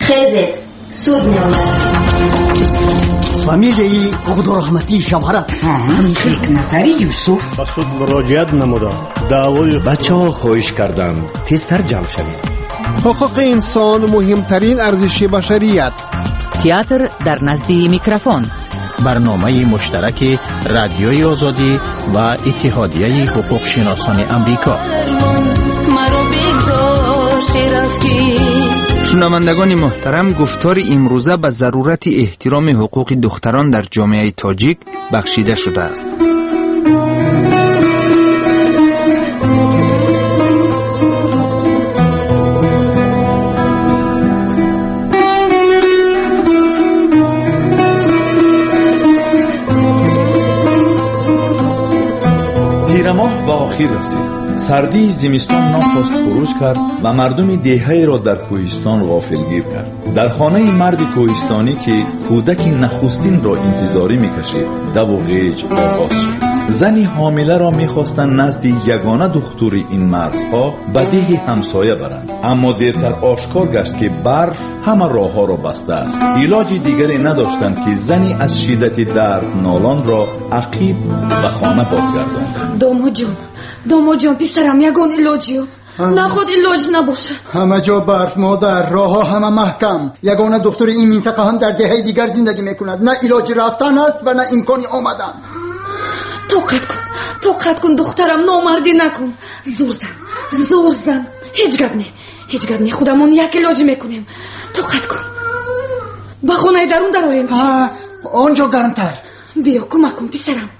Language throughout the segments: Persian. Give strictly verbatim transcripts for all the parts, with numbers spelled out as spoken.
خیزت سود می‌آید. فامیلی خودرحمتی شوهرت یک نظری یوسف به سود مراجعت نموده دعوای بچه ها خواهش کردند تیزتر جمع شوید. حقوق انسان مهمترین ارزش بشریت. تئاتر در نزد میکروفون، برنامه مشترک رادیوی آزادی و اتحادیه حقوق شناسان امریکا. شنوندگان محترم، گفتار امروزه به ضرورت احترام حقوق دختران در جامعه تاجیک بخشیده شده است. تیر ماه به آخر رسید. سردی زمستان نخواست خروج کرد و مردم دهه‌ای را در کوهستان غافلگیر کرد. در خانه مرد کوهستانی که کودک نخستین را انتظاری میکشید دو و غیج آغاز شد. زنی حامله را میخواستند نزد یگانه دکتر این مرزها به ده همسایه برند، اما دیرتر آشکار گشت که برف همه راه ها را بسته است. علاج دیگری نداشتند که زنی از شدت درد نالان را عقیب به خانه بازگرداند. دامو جون دامو جون پسرم یگان علاجیو نخود علاج نباشد. همه جا برف مادر، راه ها همه محکم. یگانه دکتر این منطقه هم در دهه دیگر زندگی میکند. نه علاج رفتن است و نه امکانی آمدن. توقت کن توقت کن دخترم، نامردی نکن. زور زن زور زن هیچ گپ نه هیچ گپ نه خودمون یک علاج میکنیم. توقت کن. با خونه درون درویم چی؟ آنجا گرمتر. بیا کمک کن پسرم.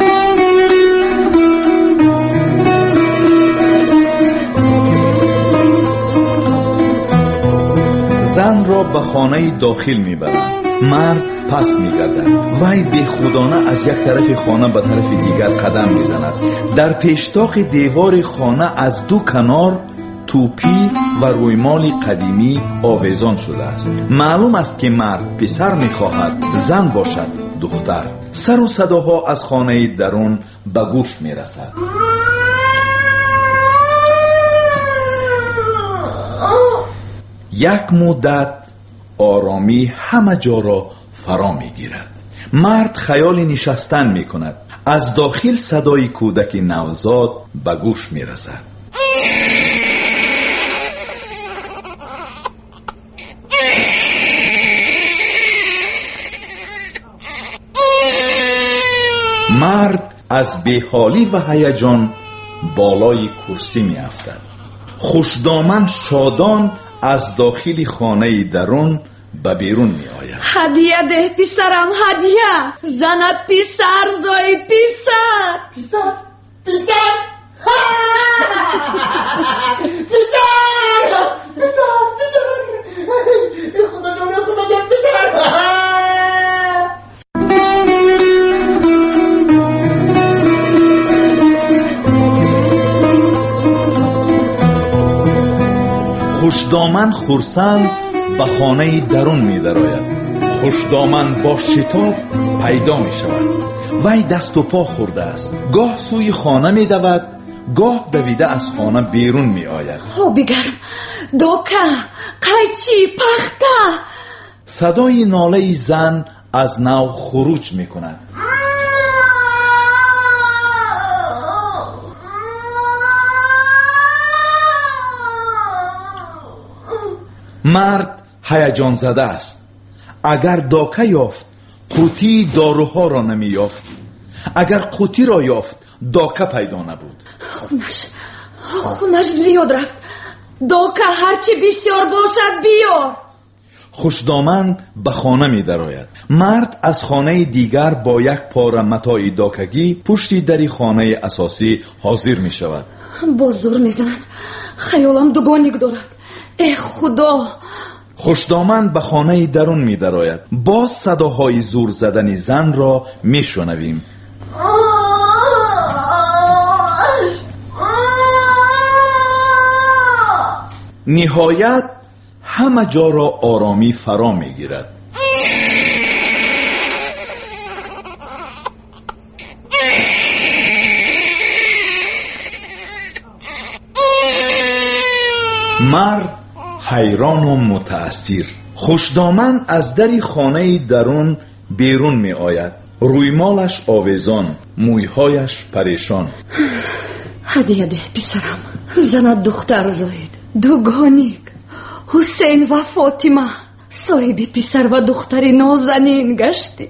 زن را به خانه داخل میبرند. مرد پس میگردد. وی به خودانه از یک طرف خانه به طرف دیگر قدم میزند. در پیشتاق دیوار خانه از دو کنار توپی و رویمال قدیمی آویزان شده است. معلوم است که مرد پسر میخواهد، زن باشد دختر. سر و صداها از خانه درون به گوش میرسد. یک مدت آرامی همه جا را فرا میگیرد. مرد خیال نشستن میکند. از داخل صدای کودک نوزاد به گوش میرسد. مرد از بیحالی و هیجان بالای کرسی میافتد. خوشدامن شادان از داخل خانه درون به بیرون می آید. هدیه ده پسرم، هدیه. زنت پسر زای پسر پسر پسر پسر پسر پسر خدا جان خدا جان پسر. خوشدامن خرسند به خانه درون می دراید. خوشدامن با شتاب پیدا می شود. وی دست و پا خورده است. گاه سوی خانه می دود، گاه دویده از خانه بیرون می آید. او بگرم دوکه قیچی پخته. صدای ناله زن از نو خروج می کند. مرد هیجان زده است. اگر داکه یافت قوطی داروها را نمی یافت. اگر قوطی را یافت داکه پیدا نبود. خونش خونش زیاد رفت. داکه هرچی بسیار باشد بیار. خوشدامن به خانه می دراید. مرد از خانه دیگر با یک پاره متاع داکگی پشتی در خانه اساسی حاضر می شود. با زور می زند. خیالم دوگانیک دارد. ای خدا. خوشدامن به خانه درون می دراید. باز صداهای زور زدن زن را می شنویم. نهایت همه جا را آرامی فرا می گیرد. مرد حیران و متأثر خوشدامن از دری خانه درون بیرون می آید. رویمالش آویزان، مویهایش پریشان. هده هده پسرم، زنت دختر زاید، دوگانیک حسین و فاطمه صاحب پسر و دختر نازنین گشتی.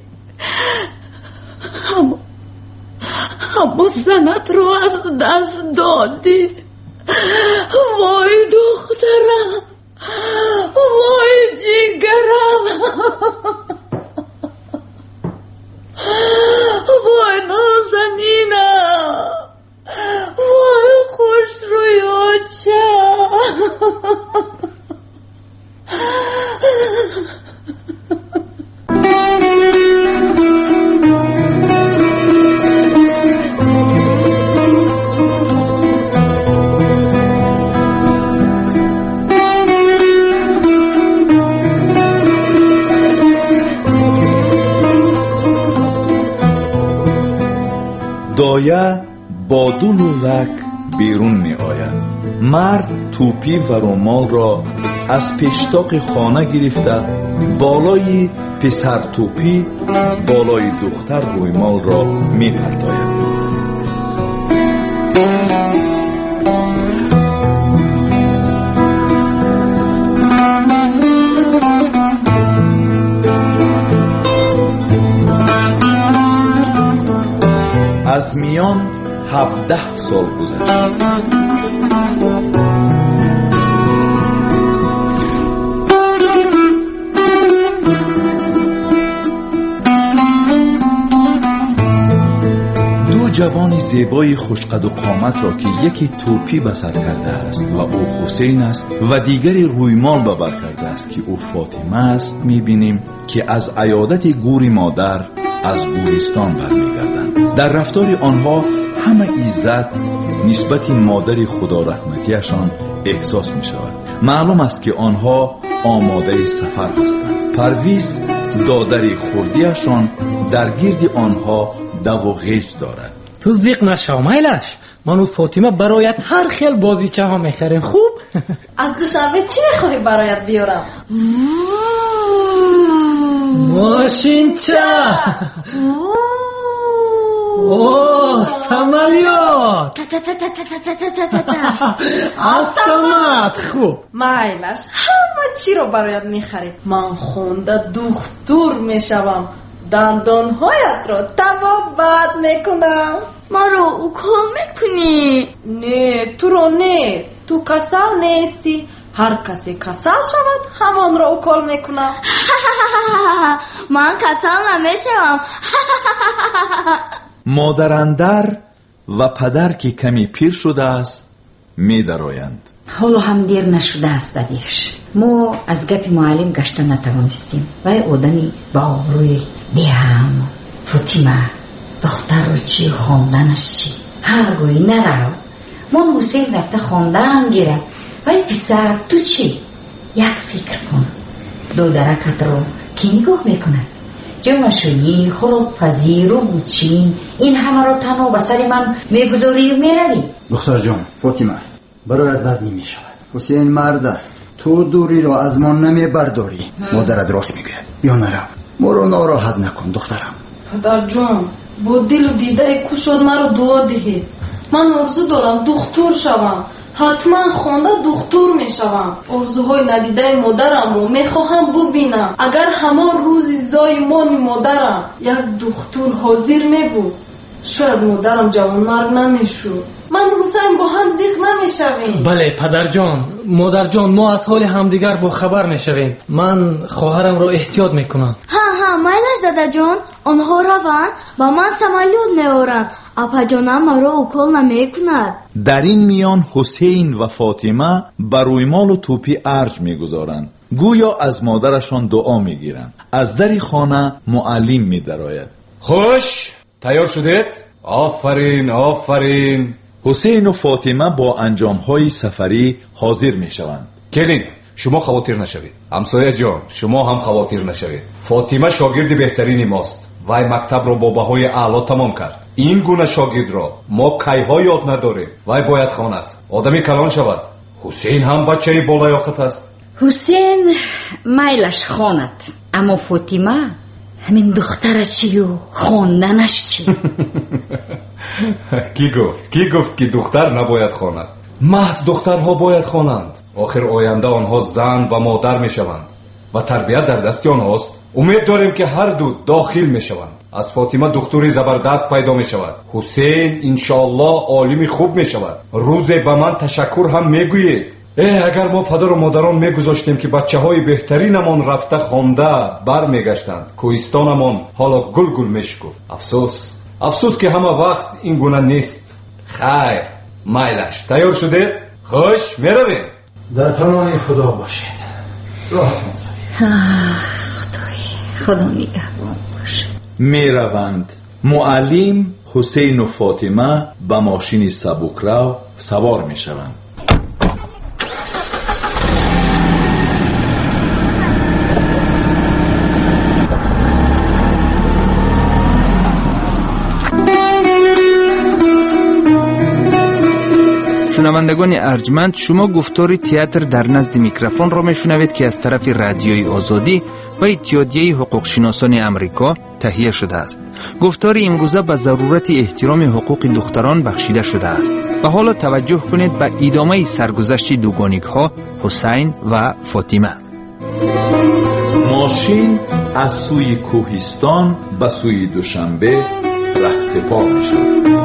اما اما زنت رو از دست دادی. وای دخترم، وای جیگرم، وای نازنینم، وای خوش رویاچه. دایه با دو لولک بیرون می آید. مرد توپی و رومال را از پیشتاق خانه گرفته بالای پسر توپی بالای دختر رویمال را می پرتاید. از میان هفده سال گذشت. دو جوان زیبای خوشقد و قامت را که یکی توپی به سر کرده است و او حسین است و دیگری رویمال به بر کرده است که او فاطمه است می‌بینیم که از عیادت گور مادر از گورستان برمیگردند. در رفتار آنها همه عزت نسبت مادر خدا رحمتیشان احساس می شود. معلوم است که آنها آماده سفر هستند. پرویز دادری خوردیشان در گرد آنها دو و غیج دارد. تو زیق نشو میلش، من و فاطمه برایت هر خیل بازیچه ها میخریم. خوب؟ از دوشنبه چی میخوای برایت بیارم؟ ماشینچه. اوه سمالیات. تا تا تا تا تا تا تا تا تا. автомат. خوب میلش همه چی رو برایت میخریم. من خونده دختور میشوم، دندانهایت رو تبا بد میکنم. ما رو اوکل میکنی؟ نه تو رو نه، تو کسل نیستی. هر کسی کسل شود همان را اوکل میکنم. من کسل نمیشم. مادر اندر و پدر که کمی پیر شده است می درآیند. حالا هم دیر نشده است دادیش. ما از گپ معلم گشته نتوانستیم. وای آدمی با آبروی دیهم فاطمه دختر رو چی خواندنش چی؟ ها گوی نرو. من حسین رفته خواندن گیره. وای پسر تو چی؟ یک فکر کن. دو درکت رو کی نگاه میکند؟ جمعشویی، خلوط پذیر و بوچین، این همه رو تنها به سر من میگذاری و میروی. دختر جان فاطمه برایت وزنی میشود. حسین مرد است، تو دوری را از ما نمی برداری. مادرت راست میگوید، بیا نرو. ما رو ناراحت نکن دخترم. پدر جان با دل و دیده کشاد مرا دعا دهید. من آرزو دارم دختور شوم، حتما خونده دختور میشوم. آرزوهای ندیده مادرم رو میخواهم ببینم. اگر همان روزی زایمان مادرم یک دختور حاضر میبود، شاید مادرم جوان مرگ نمیشود. من حسین با هم زیخ نمیشویم. بله پدر جان، مادر جان، ما از حال همدیگر با خبر میشویم. من خواهرم رو احتیاط میکنم. ها ها میلش دادا جان، آنها روان با من سمالیون میورند. اپا جانم مرا اوکل نمیکند. در این میان حسین و فاطمه بر رویمال و توپی ارج میگذارند. گویا از مادرشان دعا میگیرند. از در خانه معلم میدرآید. خوش تیار شدید؟ آفرین آفرین. حسین و فاطمه با انجامهای سفری حاضر میشوند. کلین شما خواطر نشوید. همسایه جان شما هم خواطر نشوید. فاطمه شاگرد بهترین ماست. وای مکتب رو با بهای اعلا تمام کرد. این گونه شاگرد را ما کیها یاد نداریم. وای باید خواند، آدمی کلان شود. حسین هم بچه بالایاقت است. حسین میلش خواند، اما فاطمه همین دخترش چی و خواندنش چی؟ کی گفت کی گفت که دختر نباید خواند؟ محض دخترها باید خوانند. آخر آینده آنها زن و مادر می شوند و تربیت در دست آنهاست. امید داریم که هر دو داخل می شوند. از فاطمه دختری زبردست پیدا می شود. حسین انشاءالله عالمی خوب می شود. روز به من تشکر هم می گوید. اه اگر ما پدر و مادران می گذاشتیم که بچه های بهترینمان رفته خونده بر می گشتند، کوهستانمان حالا گل گل می شکفت. افسوس افسوس که همه وقت این گونه نیست. خیر میلش تیار شده؟ خوش می رویم. در پناه خدا باشید. راحتون سرید. خدای خدا نگهبان باشه. می روند. معلم حسین و فاطمه به ماشین سبکرو سوار می شوند. شنوندگان ارجمند، شما گفتار تئاتر در نزد میکروفون را میشنوید که از طرف رادیوی آزادی و اتحادیه حقوق شناسان امریکا تهیه شده است. گفتار امروزه به ضرورت احترام حقوق دختران بخشیده شده است. و حالا توجه کنید به ادامه سرگذشت دوگانگی ها حسین و فاطمه. ماشین از سوی کوهستان به سوی دوشنبه رهسپار می شود.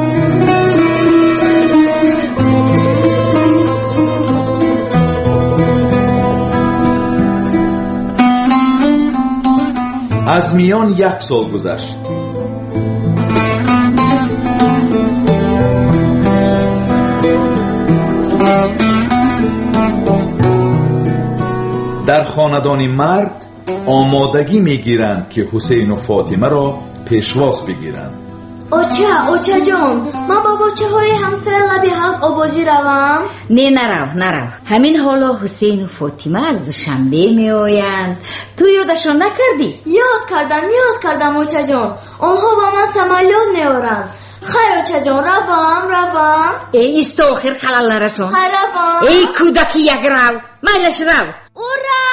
از میان یک سال گذشت. در خاندان مرد آمادگی میگیرند که حسین و فاطمه را پیشواز بگیرند. اوچه اوچه جان، من با بچه های همسایه لبی هاوس آبازی روم؟ نه نرو نرو. همین حالا حسین و فاطمه از دوشنبه می آیند. تو یادشان نکردی؟ یاد کردم یاد کردم اوچه جان. آنها با من سمالیات می آورند. خیر اوچه جان، روم روم. ای ایستو آخر خلال نرسون. خیر روم. ای کودکی یک رو، میلش رو. اورا!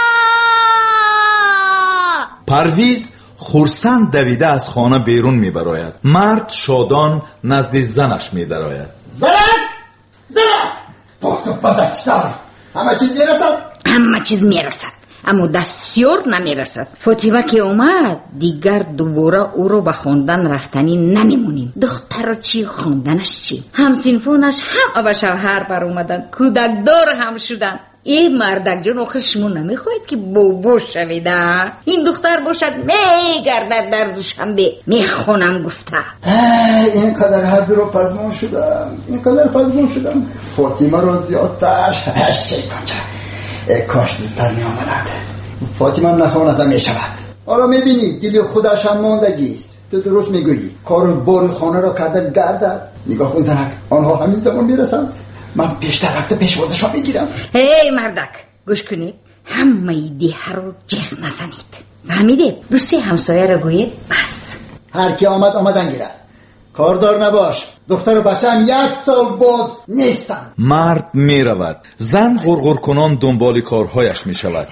پرویز خرسند دویده از خانه بیرون می براید. مرد شادان نزد زنش می دراید. زنم زنم پخت و پزشتار همه چیز می رسد. همه چیز می رسد، اما دستیار نمی رسد. فاطمه که اومد دیگر دوباره او رو به خواندن رفتنی نمی مونیم. دختر چی خواندنش چی، همسینفونش هم به شوهر بر اومدن، کودک دار هم شدن. ای مردک جان، آخر شما نمیخواید که بابا شویده؟ این دختر باشد میگردد در دوشنبه میخونم گفته. اینقدر هر دو رو پزمان شدم، اینقدر پزمان شدم. فاطمه رو زیادتر شیطان چه کاش زودتر می آمدند. فاطمه نخواندم می شود. حالا میبینی دل خودش هم ماندگی است. تو درست میگویی، کار بار خانه را کردن گردد. نگاه کن زنک، آنها همین زمان میرسند. من پیشتر رفته پیشوازشان میگیرم. هی مردک گوش کنید، همه دیه رو جغ نزنید. فهمیدید؟ دوستی همسایه رو گویید بس. هر کی آمد آمدن گیرد. کاردار نباش، دختر و بچه هم یک سال باز نیستن. مرد می رود. زن غرغر کنان دنبال کارهایش می شود.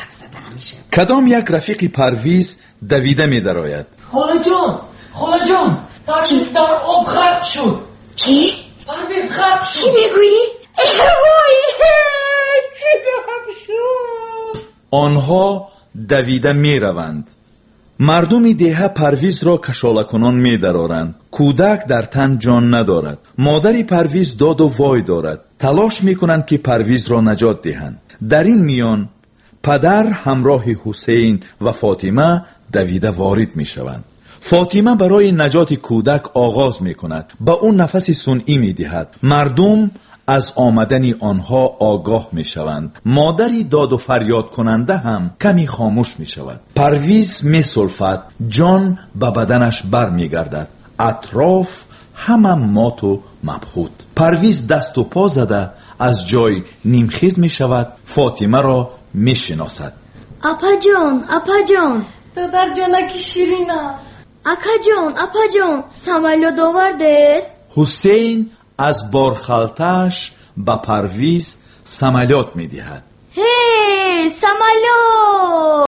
کدام یک رفیق پرویز دویده می دراید. خاله جان خاله جان، پرویز در آب خرق شد. چی؟ پرویز خرق شد. چی میگویی؟ وای چی گم شد. آنها دویده می روند. مردم دیه پرویز را کشاله کنان می درارند. کودک در تن جان ندارد. مادری پرویز داد و وای دارد. تلاش می کنند که پرویز را نجات دهند. در این میان پدر همراه حسین و فاطمه دویده وارد می شوند. فاطمه برای نجات کودک آغاز می کند. با اون نفس صنعی می دهد. مردم از آمدن آنها آگاه می شوند. مادری داد و فریاد کننده هم کمی خاموش می شود. پرویز می سلفد. جان به بدنش بر می گردد. اطراف همه مات و مبهوت. پرویز دست و پا زده از جای نیمخیز می شود. فاطمه را می شناسد. اپا جان اپا جان، دادر جانکی شیرینا. اکا جان اپا جان، سمالیات آوردید؟ حسین از بارخالتش به پرویز سمالیات می دهد. هی самолет